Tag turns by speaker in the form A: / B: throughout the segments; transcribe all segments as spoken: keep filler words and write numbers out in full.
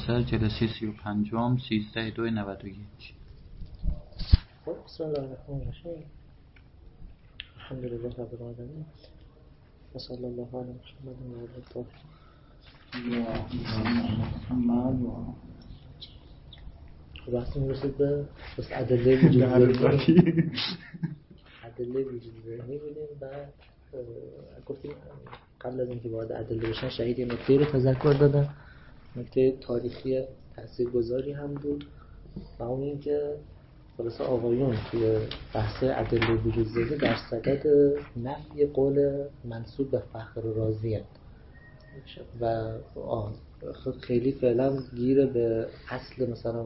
A: ناصر، جلسه سی و پنجم، سیزده دو نود و یک.
B: بسم الله الرحمن الرحیم. الحمد لله رب العالمین و صلی الله علی محمد و آله الطاهرین. خب بحث میرسید به بس ادله وجود ذهنی. ادله وجود ذهنی بودیم و گفتیم قبل از اینکه وارد ادله بشن شهید یه نکته رو تذکر دادن، نکته تاریخی تاثیرگذاری هم بود و اون این که خلاصه آقایون توی بحث ادله وجود ذهنی در صدد نفی قول منسوب به فخر رازی هست و خیلی فعلا گیر به اصل مثلا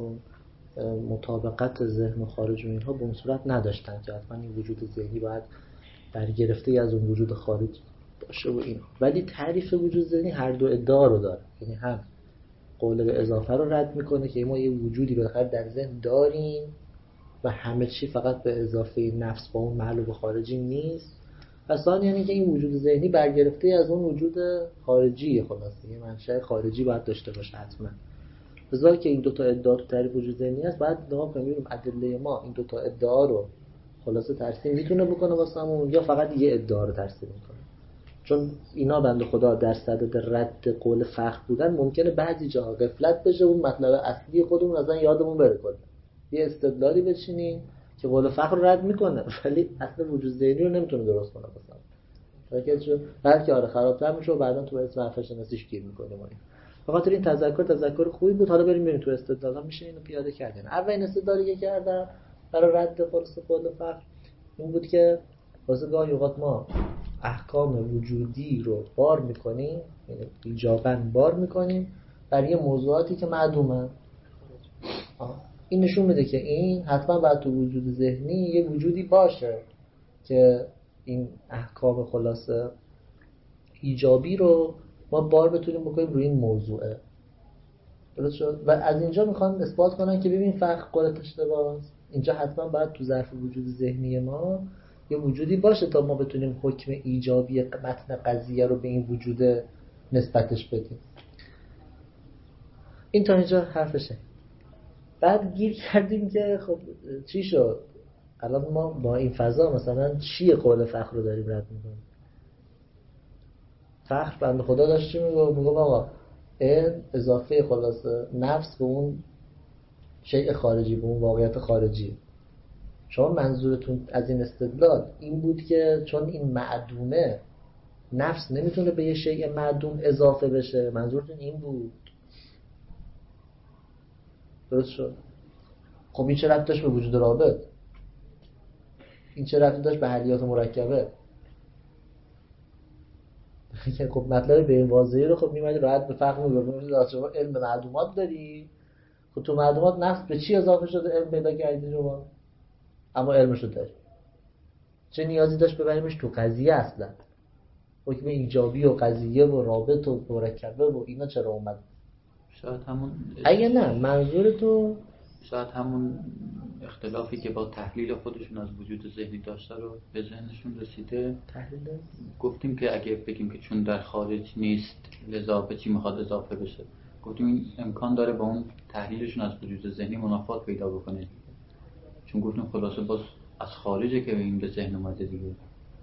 B: مطابقت ذهن و خارج و اینها به اون صورت نداشتن که حتما این وجود ذهنی باید برگرفته از اون وجود خارج باشه و اینها. ولی تعریف وجود ذهنی هر دو ادعا رو داره، یعنی هم قول به اضافه رو رد میکنه که ما یه وجودی بالاخره در ذهن داریم و همه چی فقط به اضافه نفس با اون معلوم خارجی نیست، و ثانیاً یعنی که این وجود ذهنی برگرفته از اون وجود خارجی، خلاصه یه منشأ خارجی باید داشته باشه حتما. بذار که این دوتا ادعا تو تعریف وجود ذهنی هست، بعد نگاه کنیم ادله ما این دوتا ادعا رو خلاصه ترسیم میتونه بکنه واسمون یا فقط یه ادعا رو ترسیم میکنه. چون اینا بنده خدا در صدد رد قول فخر بودن ممکنه بعضی جاها غفلت بشه اون مطلب اصلی خودمون ازن یادمون بره کنه. یه استدلالی بچینیم که قول فخر رو رد میکنه ولی اصل وجود ذهنی رو نمیتونه درست کنه مثلا. فکر بلکه آره خرابتر میشه و بعداً تو اسم حرف شناسیش گیر میکنه. ما به خاطر این تذکر تذکر خوبی بود. حالا بریم ببینیم تو استدلالا میشه اینو پیاده کردن. اولین استدلالی که کردم برای رد خلاصه قول فخر این بود که واسه گاهی اوقات ما احکام وجودی رو بار میکنیم، یعنی ایجاباً بار میکنیم برای موضوعاتی که معدومن. این نشون میده که این حتما باید تو وجود ذهنی یه وجودی باشه که این احکام خلاصه ایجابی رو ما بار بتونیم بکنیم روی این موضوعه. درست شد؟ و از اینجا میخوان اثبات کنن که ببین فخر قولت اشتباهه. اینجا حتما باید تو ظرف وجود ذهنی ما یه وجودی باشه تا ما بتونیم حکم ایجابی متن قضیه رو به این وجود نسبتش بدیم. این تا اینجا حرفشه. بعد گیر کردیم که خب چی شد؟ الان ما با این فضا مثلا چیه قول فخر رو داریم رد میکنیم؟ فخر بنده خدا داشت چی میگه؟ میگه آقا این اضافه خلاصه نفس به اون شیء خارجی، به اون واقعیت خارجی. شما منظورتون از این استدلال این بود که چون این معدومه نفس نمیتونه به یه شیء معدوم اضافه بشه، منظورتون این بود؟ درست شد؟ خب این چه ربطی داشت به وجود رابط؟ این چه ربطی داشت به حلیات مرکبه؟ خب مطلب به این واضحی رو خب میمونید راحت به فقر میگفتید شما علم معدومات داری، خب تو معدومات نفس به چی اضافه شده علم پیدا کردی شما؟ اما علمشو داری، چه نیازی داشت ببریمش تو قضیه اصلا؟ حکم ایجابی و قضیه و رابط و مرکبه و اینا چرا اومد؟
A: شاید همون
B: اگه نه منظور تو
A: شاید همون اختلافی که با تحلیل خودشون از وجود ذهنی داشته رو به ذهنشون رسیده.
B: تحلیل
A: گفتیم که اگه بگیم که چون در خارج نیست لذا به چی میخواد اضافه بشه، گفتیم این امکان داره با اون تحلیلشون از وجود ذهنی منافات پیدا بکنه، چون گفتیم خلاصه باز از خارجه که این به ذهن اومده دیگه.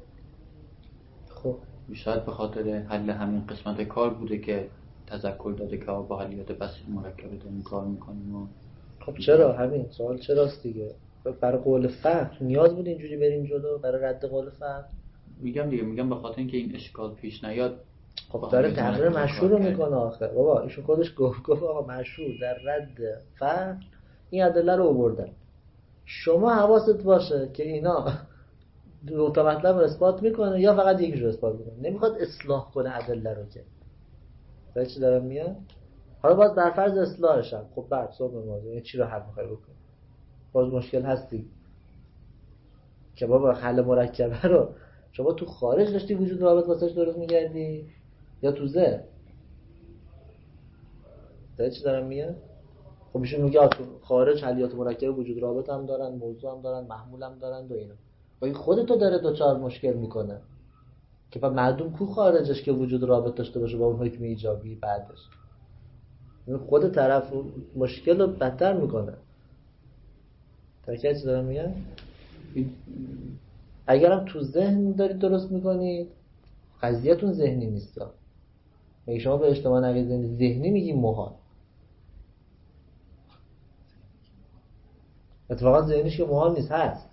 B: خب
A: شاید به خاطر حل همین قسمت کار بوده که تذکر داده که با حلیات بسیط مرکبه داریم کار میکنیم. و
B: خب چرا همین سوال چراست دیگه؟ برای قول فخر نیاز بود اینجوری بریم جلو برای رد قول فخر؟
A: میگم دیگه میگم به خاطر اینکه این اشکال پیش نیاد.
B: خب داره تقریر مشهور رو میکنه آخه بابا. ایشون خودش گفت گفت آقا مشهور در رد فخر این ادله رو آوردن. شما حواست باشه که اینا دو تا مطلب رو اثبات میکنه یا فقط یکی رو اثبات میکنه، نمیخواد اصلاح کنه ادله رو. که تا چی دارم میاد؟ حالا باز بر فرض اصلاحش هم خب بعد صبح موضوع این چی رو حل میخوای بکنی؟ باز مشکل هستی که بابا حل مرکبه رو شما تو خارج داشتی وجود رابط واسش درست میگردی یا تو ذهن؟ تا چی دارم میاد؟ خب ایشون میگه تو خارج حلیات مرکبه وجود رابط هم دارن، موضوع هم دارن، محمول هم دارن و اینا. و این خودتو داره دوچار مشکل میکنه که بعد معدوم کو خارجش که وجود رابط داشته باشه با اون حکم ایجابی بعدش. خود طرف مشکل رو بدتر میکنه. تاکید دارم میگم اگرم تو ذهن دارید درست میکنید قضیه‌تون ذهنی نیست. میگه شما به اجتماع نقیض ذهنی میگی محال، اتفاقا ذهنیش که محال نیست هست.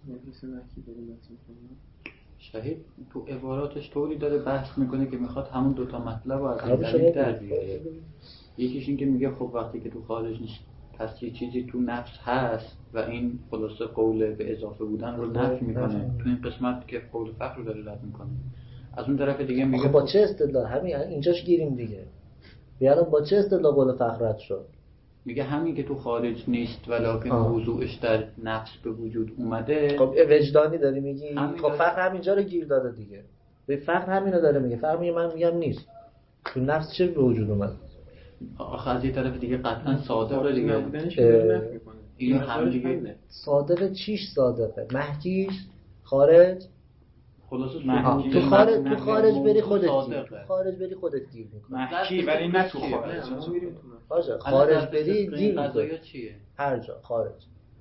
A: شهید تو عباراتش طوری داره بحث میکنه که میخواد همون دوتا مطلب رو از این در بیاره. یکیش این که میگه خب وقتی که تو خارج نیست پس یه چیزی تو نفس هست و این خلاصه قول به اضافه بودن رو نفی میکنه. تو این قسمت که قول فقر رو داره رد میکنه. از اون طرف دیگه میگه
B: با چه استدلال همین اینجاش گیریم دیگه. بیارم با چه استدلال قول فقر رد شد؟
A: میگه همین که تو خارج نیست ولکن موضوعش در نفس به وجود اومده.
B: خب وجدانی داری میگی. خب فقر همینجا رو گیر داده دیگه. به فقر همینو داره میگه. فقر میگه من میگم نیست. تو نفس چه به وجود اومد؟
A: آخه از یه طرف دیگه قطعا صادقه دیگه. اینو هم دیگه
B: صادقه چیش صادقه؟ محکیش خارج
A: خلاص
B: تو خارج تو خارج بری خودت گیر. تو خارج بری خودت گیر میکنی.
C: محکی ولی نه تو خارج.
B: باشه خارج بری گیر
A: قضایا چیه؟
B: هر جا خارج.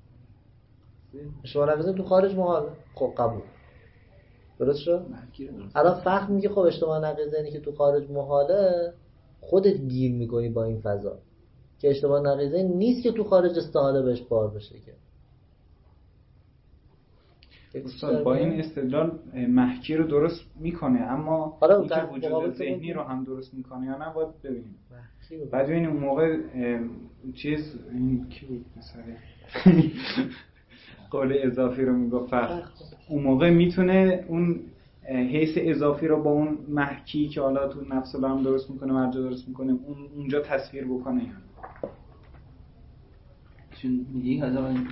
B: شما نگذارید تو خارج محال. خب قبول. درست شد؟ الان فقط میگه خب اجتماع نقیض که تو خارج محاله خودت گیر میکنی با این فضا که اجتماع نقیض نیست که تو خارج استحاله بهش بار بشه که.
C: استاد با این استدلال محکی رو درست میکنه اما اینکه وجود ذهنی رو هم درست میکنه یا نه باید ببینیم. بعد ببینیم اون موقع چیز این کی بود مثلا قول اضافی رو میگه فقط اون موقع میتونه اون حیث اضافی رو با اون محکی که حالا تو نفس رو هم درست میکنه مرجع درست میکنه اون اونجا تصویر بکنه. یعنی
D: چون میگی حالا من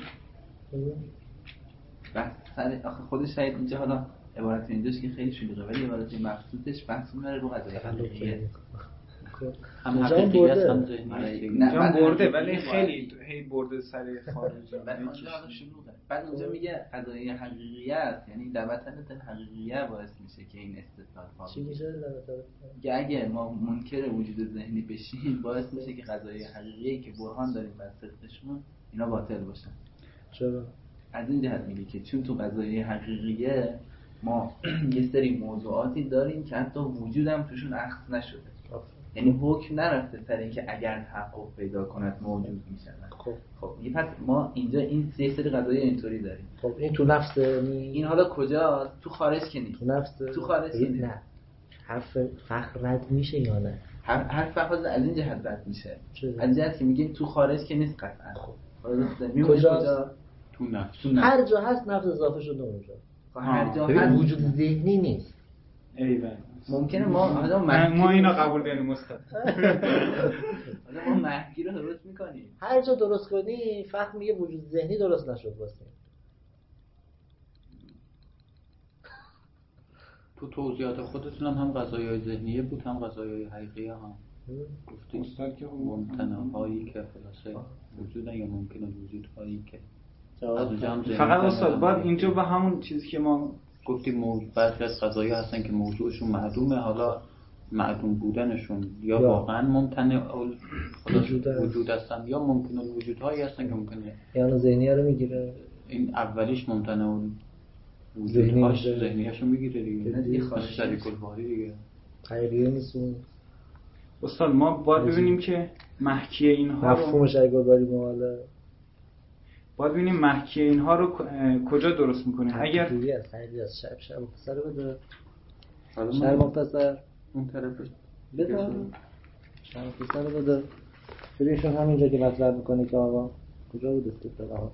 D: بحث سر آخه خودش شاید اینجا حالا عبارت اینجاست که خیلی شلوغه ولی عبارت مخصوصش بحث می‌کنه رو قضیه حقیقیه.
A: هم حقیقیت هم ذهنی.
C: نه برده ولی خیلی هی برده سر خارجی.
D: بعد اونجا حالا شلوغه. بعد اونجا میگه قضیه حقیقیت یعنی در وطن حقیقیه باعث میشه که این استدلال فاضل.
B: چی میشه
D: که اگه ما منکر وجود ذهنی بشیم باعث میشه که قضیه حقیقیه که برهان داریم بر صدقشون اینا باطل باشن.
B: چرا؟
D: از این جهت میگه که چون تو قضایای حقیقیه ما یه سری موضوعاتی داریم که حتی وجودم توشون اخذ نشده. یعنی حکم نرفته سر اینکه اگر تحقق پیدا کند موجود میشن.
B: خب
D: خب یه پس ما اینجا این سه سری قضایای اینطوری داریم.
B: خب این تو نفس می...
D: این حالا کجاست؟ تو خارج که نیست.
B: تو نفس
D: تو خارج که نیست.
B: نه. حرف فقر رد میشه یا نه؟
D: هر هر فقر از این جهت رد میشه. از جهت که میگیم تو خارج که نیست قطعا.
B: خب
D: کجا؟
A: تو نفس.
B: هر جا هست نفس اضافه شده اونجا.
D: هر جا
B: هست وجود ذهنی نیست.
C: ایول.
D: ممکنه ما حالا
C: ما اینو قبول داریم استاد.
D: حالا ما محکی رو درست میکنیم.
B: هر جا درست کنی فقط میگه وجود ذهنی درست نشد واسه.
A: تو توضیحات خودتون هم هم قضایای ذهنیه بود هم قضایای حقیقیه هم گفتید
C: استاد که
A: ممتنع‌هایی که خلاصه وجودن یا ممکنه وجودهایی که
C: فقط استاد باید اینجا به همون چیزی که ما
A: گفتیم موضوع بعضی از قضایا هستن که موضوعشون معدومه حالا معدوم بودنشون یا, یا. واقعا ممتنع وجود, وجود هستن یا ممکنه وجودهایی هستن که ممکنه
B: یعنی ذهنیه رو میگیره.
A: این اولیش ممتنع وجودهاش ذهنیه‌شو میگیره دیگه مثل شریک الباری دیگه
B: حقیقیه نیستون.
C: استاد ما باید ببینیم که محکی اینها رو
B: مفهوم شریک الباری مواله
C: باید ببینیم محکی اینها رو کجا درست میکنه. اگر
B: دوری از خیلی از شب شب مختصر بده شب مختصر
A: اون طرفش
B: بده شب مختصر بده فریشون همینجا که مطرح میکنه که آقا کجا بود استفاده ها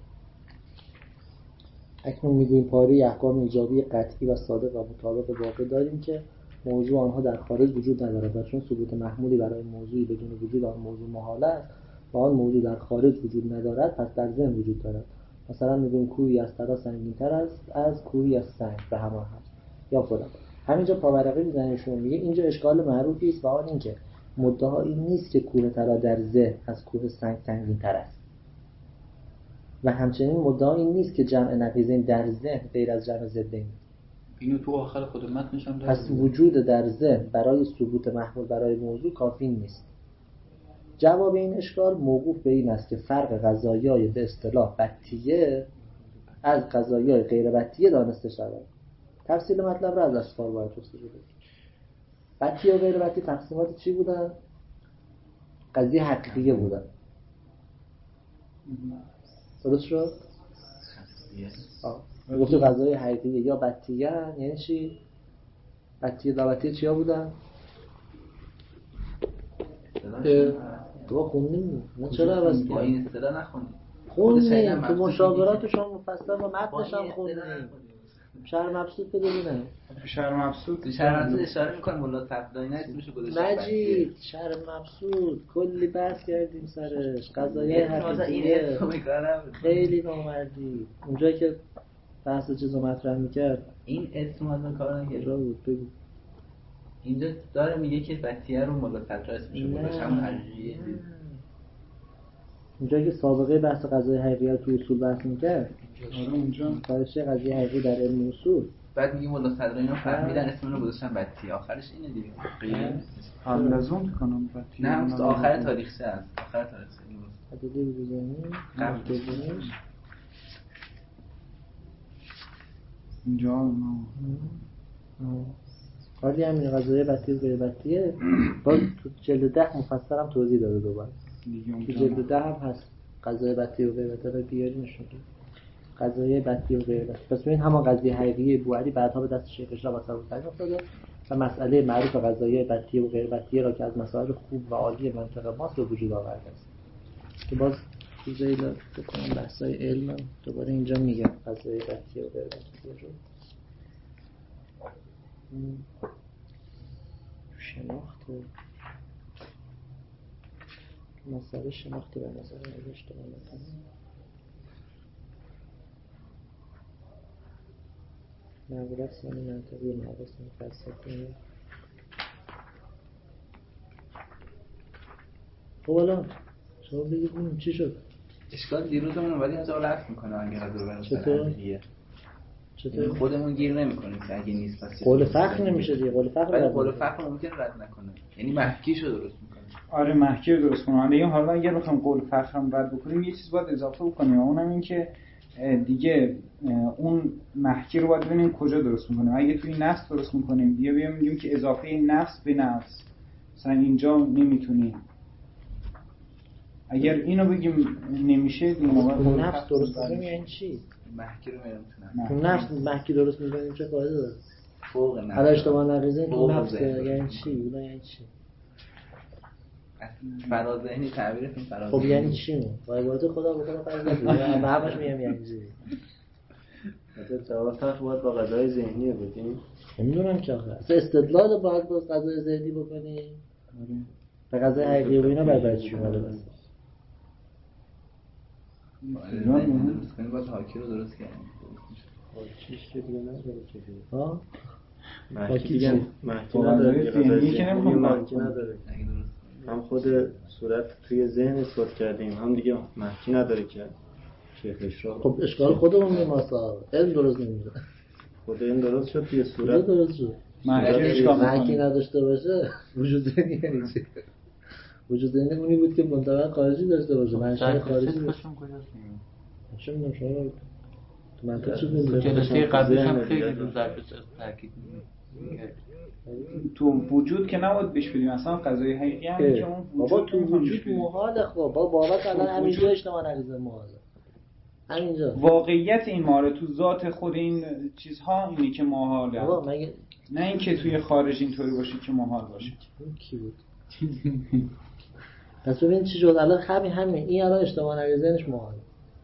B: اکنون میگوییم پاره احکام ایجابی قطعی و صادق و مطابق واقع داریم که موضوع آنها در خارج وجود ندارد و چون ثبوت محمولی برای موضوعی بدون وجود آن موضوع محال است و آن موضوع در خارج وجود ندارد پس در ذهن وجود دارد. مثلا میگوییم کوهی از طلا سنگین‌تر است از کوهی از سنگ به همان هست یا فلان. همینجا پاورقی میزنه میگه اینجا اشکال معروفی است و آن این که مدعا این نیست که کوه طلا در ذهن از کوه سنگ سنگین‌تر است و همچنین مدعا این نیست که جمع نقیضین در ذهن غیر از جمع ضدین.
A: اینو تو آخر خود متنش هم داره.
B: پس وجود در ذهن برای ثبوت محمول برای موضوع کافی نیست. جواب این اشکال موقوف به این است که فرق قضایای به اصطلاح بطیه از قضایای غیر بطیه دانسته شود. تفصیل مطلب را از اسفار باید جستجو کنیم. بطیه و غیر بطیه تقسیمات چی بودن؟ قضیه حقیقیه بودن. درست شد؟ آه گفتیم قضایای حقیقیه یا بطیه یعنی چی؟ بطیه و بطیه چیا بودن؟ تو خوندیم نه چرا عوض کردیم؟
D: با این اصطلاح نخوندیم
B: خوندیم تو مشاوراتشون مفصل و متنش هم خوندیم. شهر مبسوط بده ببینم.
C: شهر مبسوط
D: تو شهر مبسوط اشاره می‌کنه ملا صفدانی اسمشو گذاشته.
B: مجید شهر مبسوط کلی بحث کردیم سرش. قضایای حقیقیه خیلی نامردی. اونجایی که بحث چیزو مطرح می‌کرد
D: این اسم از کار نگرفت
B: بود. بگو
D: اینجا داره میگه که بطیه رو ملا صدرا اسمشو گذاشته همون حقیقیه.
B: اونجا که سابقه بحث قضایای حقیقی تو اصول بحث می‌کرد
C: آره اونجا
B: کارش قضیه حقیقی در علم اصول.
D: بعد میگه ملا صدرا اینو فهمیدن اسم رو گذاشتن بطیه. آخرش اینه دیگه غیر
C: هم لازم کنم بطیه
D: نه آخر تاریخچه است. آخر تاریخچه
B: حدوده بزنی قبل بزنیش
C: اینجا ما
B: حالی همین قضایه بطیه و غیر بطیه باز تو جلد ده مفصل هم توضیح داده دوباره. تو جلد ده هم هست قضایه بطیه و غیر بطیه رو بیاری نشون بده. قضایه بطیه و غیر بطیه پس ببین همون قضیه حقیقی بوعلی بعدها به دست شیخ اشراق و صبورتنی افتاده و مسئله معروف قضایه بطیه و غیر بطیه را که از مسائل خوب و عالی منطق ماست به وجود آورده است که باز تو ذیل بکنم بحثای علم دوباره اینجا میگم قضایه بطیه و غیر بطیه رو شناخت مسئله شناخت به نظر نوشته من معبولت سانی منطقی و معبولت سانی فلسفی. خب الان شما بگید ببینیم چی شد؟
D: اشکال دیروزمون ولی از اول عکس میکنه اگه قضا برای
B: چطور؟
D: چطور؟ خودمون گیر نمیکنیم که اگه نیست پس
B: قول فقر نمیشه دیگه. قول فقر
D: ولی قول فقر ممکن رد نکنه یعنی محکیشو درست میکنه.
C: آره محکی رو درست کنه. حالا حالا اگر بخوام قول فقر هم رد بکنیم یه چیز باید اضافه بکنیم اونم این که دیگه اون محکی رو باید ببینیم کجا درست میکنیم. اگه توی نفس درست میکنیم یا بیام میگیم که اضافه نفس به نفس مثلا اینجا نمیتونیم. اگر اینو بگیم نمیشه دیگه
B: موقع نفس درست میکنیم یعنی چی؟
D: محکی رو نمیتونم.
B: تو نفس محکی درست میکنیم چه فایده داره؟
D: فوق نفس.
B: حالا اشتباه نریزیم تو نفس یعنی چی؟ اونا یعنی چی؟
D: فراذهنی تعبیرتون فراذهنی.
B: خب یعنی چی؟ وایبات خدا به خدا فرض کنید. من همش میگم یعنی چی؟
E: مثلا توافق باید با قضای ذهنی بدیم.
B: نمیدونم که آخه اصلا استدلال باید با قضای ذهنی بکنی. به قضای حقیقی و اینا برای چی اومده بس؟
D: نه درست کنیم باید حاکی رو درست کنیم.
E: حاکیش که دیگه نداره که دیگه.
B: ها؟
E: محکی دیگه محکی نداره. قضای ذهنی محکی نداره. هم خود صورت توی ذهن اثبات کردیم هم دیگه محکی نداره که شیخ اشراق.
B: خب اشکال خودمون میماسا علم درست نمیشه.
E: خود این درست شد توی صورت
B: درست شد. محکی نداشته باشه وجود ذهنی یعنی چی؟ وجود ذهنی اونی بود که منطبق خارجی داشته باشه. منشأ خارجی داشته باشه. چه میدونم شما تو منطق چی میگید؟
A: جلسه قبلش هم خیلی رو ضرب تاکید می‌کرد.
C: تو وجود که نباید بهش بدیم اصلا قضای حقیقی هم که اون
B: بابا تو وجود محاله. خب بابا بابت الان همینجا اجتماع نریزه محاله همینجا
C: واقعیت این ماره تو ذات خود این چیزها اینه که محاله
B: بابا مگه
C: نه اینکه توی خارج اینطوری باشه که محال باشه.
B: این کی بود؟ پس ببین چی شد الان همین همین این الان اجتماع نریزنش محاله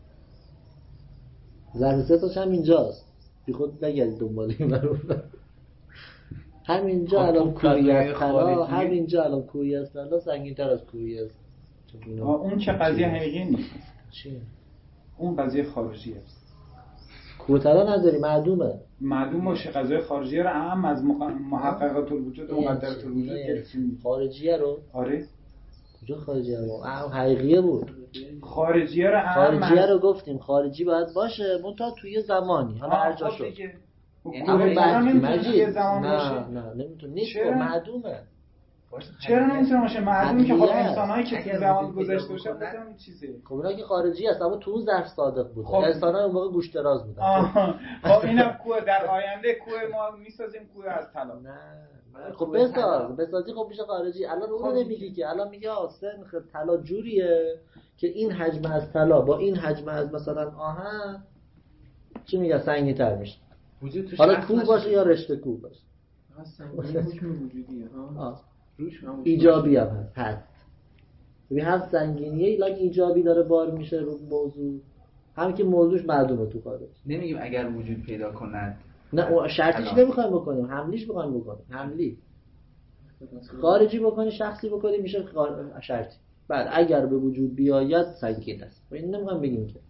B: ضرب سه تاش هم اینجاست بی خود نگردید دنبال این رو همینجا الان کوری است طلا همینجا الان کوری است طلا سنگین تر از کوری است.
C: اون که قضیه حقیقی نیست.
B: چیه؟
C: اون قضیه خارجی است.
B: کوتلا نداری معدومه.
C: معدوم باشه قضیه خارجیه رو هم از محققات الوجود و مقدرات الوجود گرفتیم.
B: خارجیه رو؟
C: آره.
B: کجا خارجیه رو؟ اون حقیقیه بود.
C: خارجیه رو هم
B: خارجیه رو گفتیم خارجی باید باشه منتها توی زمانی حالا هر جا شد.
C: یعنی اما
B: مجید نه نه نمیتونه نیست معدومه.
C: چرا نمیتونه باشه؟ معلومه که خب انسانایی که تو زمان گذشته باشه بودن این چیزه.
B: خب اونا که خارجی هست اما تو اون ظرف صادق بوده. خب انسان‌ها اون موقع گوش دراز بودن.
C: خب اینم کوه در آینده کوه ما میسازیم کوه از طلا.
B: نه خب بساز بسازی خب میشه خارجی. الان اون نمیگی که الان میگه آسن طلا جوریه که این حجم از طلا با این حجم از مثلا آهن چی میگه سنگی‌تر میشه. حالا کوه باشه یا رشته کوه باشه.
E: اصلا حکم وجودیه ها.
B: ایجابی هم هست هست ببین هم سنگینیه لکه ایجابی داره بار میشه رو موضوع هم که موضوعش معدومه تو خارج.
D: نمیگیم اگر وجود پیدا کند
B: نه شرطیش نمیخوایم بکنیم حملیش بخوایم بکنیم حملی خارجی بکنی شخصی بکنی میشه شرطی. بعد اگر به وجود بیاید سنگین است و این نمیخوایم بگیم که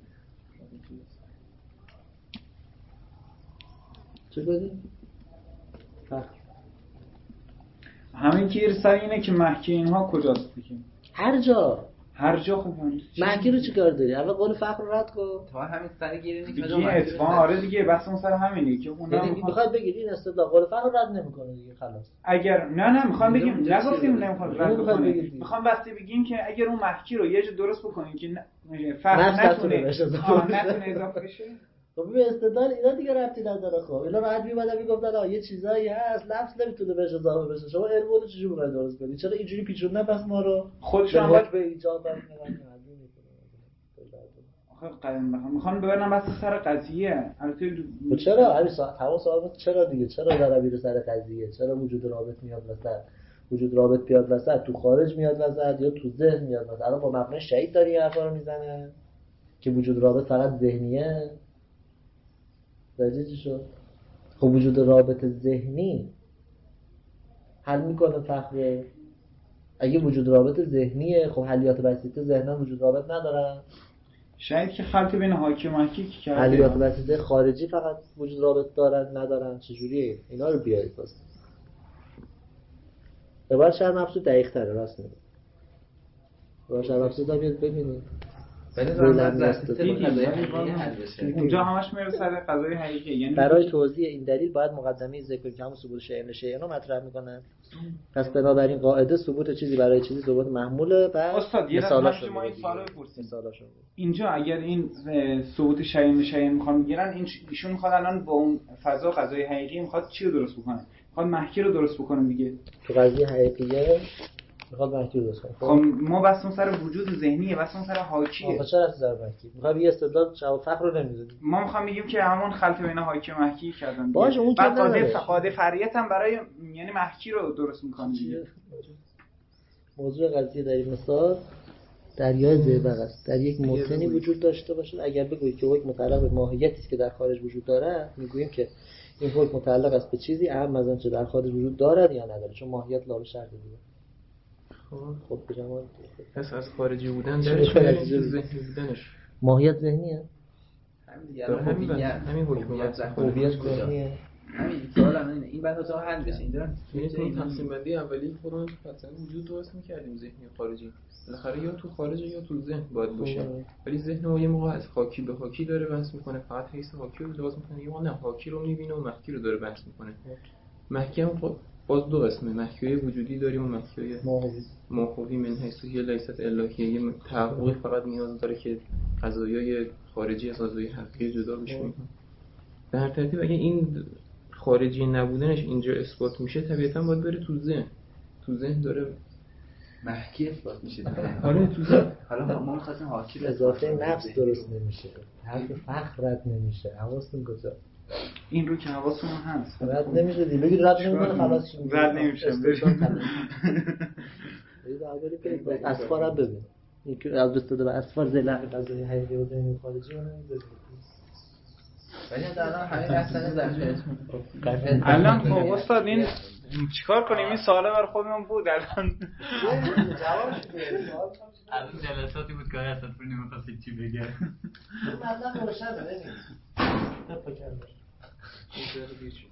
B: چه کنیم فقط
C: همین که سر اینه که مهکی اینها کجاست دیگه؟
B: هر جا
C: هر جا خوبه.
B: مهکی رو چیکار داری؟ اول قول فقر رو رد کن.
D: تو همین سر گیری نیست
C: دیگه اتفاقا آره دیگه بس اون سر همینه که اونا
B: یعنی میخواد بگید این استدلال قول فقر رو رد نمیکنه دیگه خلاص.
C: اگر نه نه میخوام بگیم نگفتیم نمیخوام رد کنیم. میخوام وقتی بگیم که اگر اون مهکی رو یه جا درست بکنیم که فقر نتونه نتونه اضافه بشه.
B: خب به استدلال اینا دیگه ربطی نداره. خب اینا راحت میومدن میگفتن آ یه چیزایی هست لفظ نمیتونه بهش اضافه بشه. شما علم رو چجوری میخواید درست کنید؟ چرا اینجوری پیچوندن پس ما رو
C: خودشون باید
B: به ایجاب میگن
C: آخه قدم میخوام ببرم بس سر قضیه. البته
B: خب چرا همین تمام سوال چرا دیگه چرا داره میره سر قضیه؟ چرا وجود رابط میاد وسط؟ وجود رابط بیاد وسط تو خارج میاد وسط یا تو ذهن میاد وسط؟ الان با مبنای شهید داری حرفا رو میزنه که وجود رابط فقط ذهنیه. چی شد؟ خب وجود رابط ذهنی حل میکنه فقره. اگه وجود رابط ذهنیه خب حلیات بسیطه ذهنا وجود رابط ندارن.
C: شاید که خلط بین حاکی و محکی که کرده
B: حلیات بسیطه خارجی فقط وجود رابط دارن ندارن. چجوریه؟ اینا رو بیارید واسه عبارت شاید مبسوط دقیق تره. راست میگه عبارت شاید مبسوط ها بیاد ببینید
C: اونجا همش میره سر قضای حقیقی. یعنی
B: برای توضیح این دلیل باید مقدمه ذکر که همون ثبوت شیء شیء رو مطرح میکنن. پس بنابراین قاعده ثبوت چیزی برای چیزی ثبوت محموله. بعد
C: استاد یه مثالاش ما این سوالو بپرسیم. اینجا اگر این ثبوت شیء شیء میخوان بگیرن این ایشون میخواد الان با اون فضا قضای حقیقی میخواد چی رو درست بکنه؟ میخواد محکی رو درست بکنه دیگه.
B: تو قضیه حقیقیه میخواد محکی رو درست کنه.
C: خب ما بس اون سر وجود ذهنیه بس اون سر حاکیه.
B: خب چرا سر محکی؟ میخواد یه استدلال جواب فقر رو نمیدونی.
C: ما میخوام بگیم که همون خلط بین حاکی و محکی کردن.
B: باشه اون که
C: قاعده قاعده فریت هم برای یعنی محکی رو درست میکنه دیگه.
B: موضوع قضیه در این مثال دریای زیبق است. در یک موطنی وجود داشته باشه اگر بگویید که حکم متعلق به ماهیتی است که در خارج وجود داره میگوییم که این حکم متعلق است به چیزی اهم از آنچه در خارج وجود دارد یا نداره چون ماهیت لا به شرط دیگه. خب به جمال
E: پس از خارجی بودن درش میاد ذهنی بودنش
B: ماهیت ذهنیه.
D: همین دیگه همین همین
E: حکمیت
B: هویت ذهنیه.
D: همین سوال همینه این بحث تا حل بشه اینجا
E: این تقسیم بندی اولی خودمون مثلا وجود درست می‌کردیم ذهنی و خارجی بالاخره یا تو خارج یا تو ذهن باید باشه. ولی ذهن ما یه موقع از حاکی به حاکی داره بحث میکنه فقط حیث حاکی رو لازم میکنه یا نه حاکی رو میبینه و محکی رو داره بحث میکنه. محکی هم باز دو قسمه محکی وجودی داریم و محکی ماهوی من حیث هی لیست الهیه یه تحققی فقط نیاز داره که قضایای خارجی از قضایای حقیقی جدا بشه. به هر ترتیب اگه این خارجی نبودنش اینجا اثبات میشه طبیعتاً باید بره تو ذهن. تو ذهن داره
D: محکی اثبات میشه.
E: آره تو ذهن.
D: حالا ما می‌خواستیم حاکی رو
B: اضافه نفس درست نمیشه. حرف فخر رد نمیشه. حواستون کجا؟
C: این رو که حواستون هست.
B: رد نمیشه دیگه. بگید رد نمیکنه خلاص
C: رد نمیشه.
B: برید اولی که اسفار هم ببین. یکی از دست داده به اسفار زلق قضایی حقیقی و ذهنی خارجی رو نمیذاره.
D: ولی الان همین اصلا در
C: الان خب استاد این چیکار کنیم این سواله برای خودمون بود الان
A: جوابش بده از این جلساتی بود که اسد پور نمی‌خواست چی بگه
B: مطلب روشنه ببین